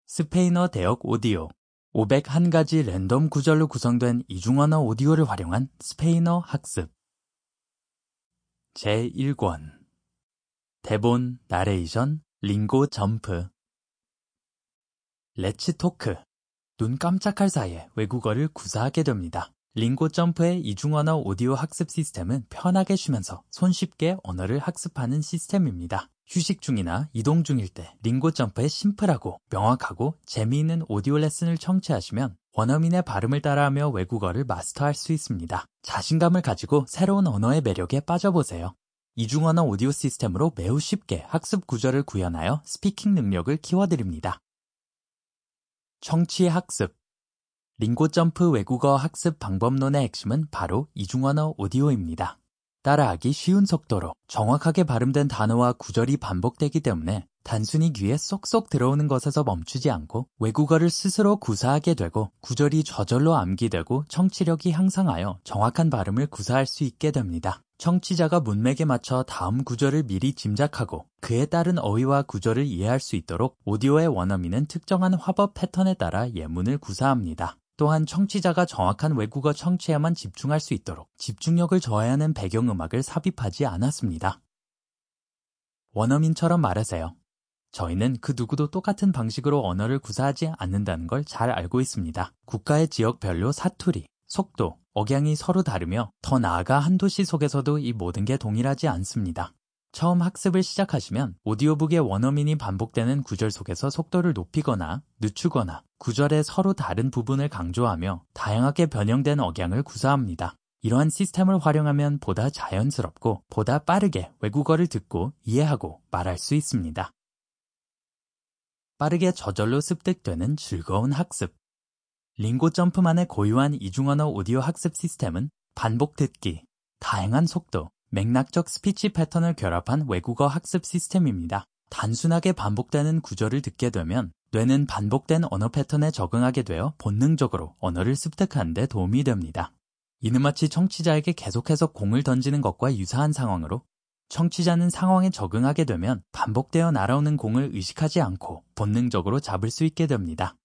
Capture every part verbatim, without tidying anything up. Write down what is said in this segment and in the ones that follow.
스페인어 대역 오디오, 오백일 가지 랜덤 구절로 구성된 이중언어 오디오를 활용한 스페인어 학습. 제일 권 대본, 나레이션, 링고 점프. 렛츠 토크. 눈 깜짝할 사이에 외국어를 구사하게 됩니다. 링고 점프의 이중언어 오디오 학습 시스템은 편하게 쉬면서 손쉽게 언어를 학습하는 시스템입니다. 휴식 중이나 이동 중일 때 링고 점프의 심플하고 명확하고 재미있는 오디오 레슨을 청취하시면 원어민의 발음을 따라하며 외국어를 마스터할 수 있습니다. 자신감을 가지고 새로운 언어의 매력에 빠져보세요. 이중언어 오디오 시스템으로 매우 쉽게 학습 구조를 구현하여 스피킹 능력을 키워드립니다. 청취 학습. 링고 점프 외국어 학습 방법론의 핵심은 바로 이중언어 오디오입니다. 따라하기 쉬운 속도로 정확하게 발음된 단어와 구절이 반복되기 때문에 단순히 귀에 쏙쏙 들어오는 것에서 멈추지 않고 외국어를 스스로 구사하게 되고 구절이 저절로 암기되고 청취력이 향상하여 정확한 발음을 구사할 수 있게 됩니다. 청취자가 문맥에 맞춰 다음 구절을 미리 짐작하고 그에 따른 어휘와 구절을 이해할 수 있도록 오디오의 원어민은 특정한 화법 패턴에 따라 예문을 구사합니다. 또한 청취자가 정확한 외국어 청취에만 집중할 수 있도록 집중력을 저해하는 배경음악을 삽입하지 않았습니다. 원어민처럼 말하세요. 저희는 그 누구도 똑같은 방식으로 언어를 구사하지 않는다는 걸 잘 알고 있습니다. 국가의 지역별로 사투리, 속도, 억양이 서로 다르며 더 나아가 한 도시 속에서도 이 모든 게 동일하지 않습니다. 처음 학습을 시작하시면 오디오북의 원어민이 반복되는 구절 속에서 속도를 높이거나 늦추거나 구절의 서로 다른 부분을 강조하며 다양하게 변형된 억양을 구사합니다. 이러한 시스템을 활용하면 보다 자연스럽고 보다 빠르게 외국어를 듣고 이해하고 말할 수 있습니다. 빠르게 저절로 습득되는 즐거운 학습. 링고 점프만의 고유한 이중언어 오디오 학습 시스템은 반복 듣기, 다양한 속도, 맥락적 스피치 패턴을 결합한 외국어 학습 시스템입니다. 단순하게 반복되는 구절을 듣게 되면 뇌는 반복된 언어 패턴에 적응하게 되어 본능적으로 언어를 습득하는 데 도움이 됩니다. 이는 마치 청취자에게 계속해서 공을 던지는 것과 유사한 상황으로 청취자는 상황에 적응하게 되면 반복되어 날아오는 공을 의식하지 않고 본능적으로 잡을 수 있게 됩니다.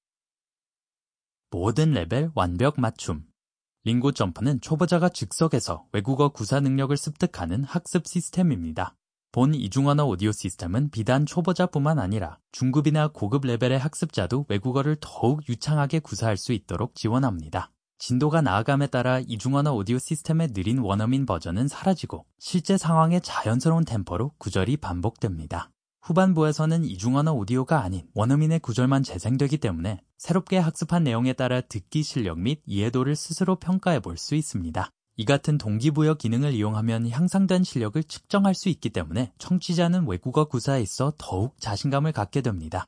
모든 레벨 완벽 맞춤. 링고 점프는 초보자가 즉석에서 외국어 구사 능력을 습득하는 학습 시스템입니다. 본 이중언어 오디오 시스템은 비단 초보자뿐만 아니라 중급이나 고급 레벨의 학습자도 외국어를 더욱 유창하게 구사할 수 있도록 지원합니다. 진도가 나아감에 따라 이중언어 오디오 시스템의 느린 원어민 버전은 사라지고 실제 상황의 자연스러운 템포로 구절이 반복됩니다. 후반부에서는 이중언어 오디오가 아닌 원어민의 구절만 재생되기 때문에 새롭게 학습한 내용에 따라 듣기 실력 및 이해도를 스스로 평가해 볼 수 있습니다. 이 같은 동기부여 기능을 이용하면 향상된 실력을 측정할 수 있기 때문에 청취자는 외국어 구사에 있어 더욱 자신감을 갖게 됩니다.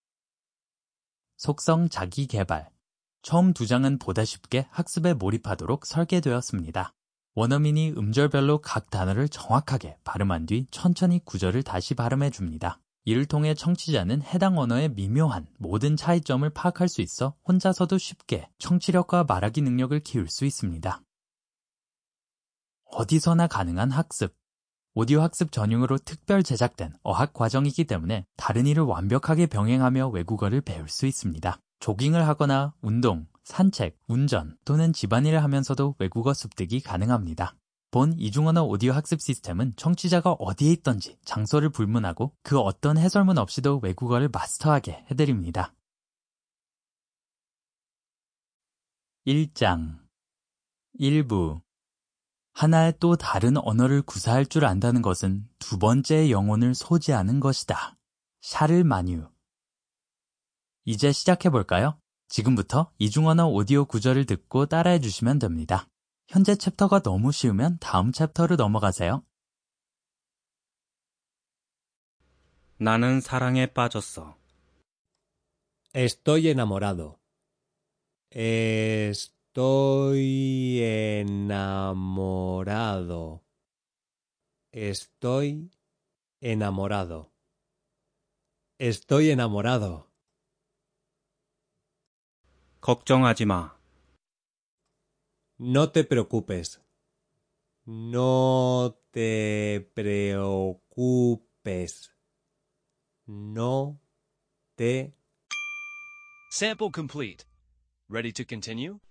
속성 자기 개발. 처음 두 장은 보다 쉽게 학습에 몰입하도록 설계되었습니다. 원어민이 음절별로 각 단어를 정확하게 발음한 뒤 천천히 구절을 다시 발음해 줍니다. 이를 통해 청취자는 해당 언어의 미묘한 모든 차이점을 파악할 수 있어 혼자서도 쉽게 청취력과 말하기 능력을 키울 수 있습니다. 어디서나 가능한 학습. 오디오 학습 전용으로 특별 제작된 어학 과정이기 때문에 다른 일을 완벽하게 병행하며 외국어를 배울 수 있습니다. 조깅을 하거나 운동, 산책, 운전 또는 집안일을 하면서도 외국어 습득이 가능합니다. 본 이중언어 오디오 학습 시스템은 청취자가 어디에 있던지 장소를 불문하고 그 어떤 해설문 없이도 외국어를 마스터하게 해드립니다. 일 장 일부. 하나의 또 다른 언어를 구사할 줄 안다는 것은 두 번째의 영혼을 소지하는 것이다. 샤를마뉴. 이제 시작해볼까요? 지금부터 이중언어 오디오 구절을 듣고 따라해 주시면 됩니다. 현재 챕터가 너무 쉬우면 다음 챕터로 넘어가세요. 나는 사랑에 빠졌어. Estoy enamorado. Estoy enamorado. Estoy enamorado. Estoy enamorado. 걱정하지 마. No te preocupes. No te preocupes. No te Sample complete. Ready to continue?